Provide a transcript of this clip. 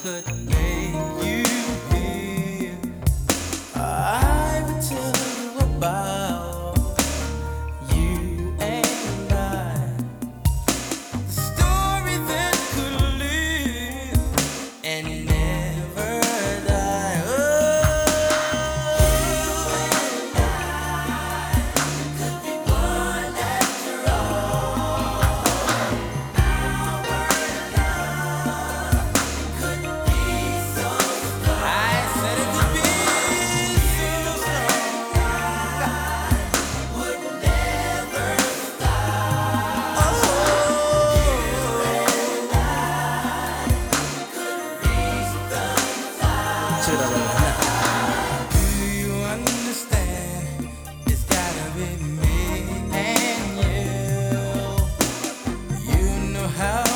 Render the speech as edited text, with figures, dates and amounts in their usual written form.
could make you hear, I would tell you about you and I, the story that could live and never die. I said it would be so strong, would never stop. Check it out right now. Do you understand? It's gotta be me and you. You know how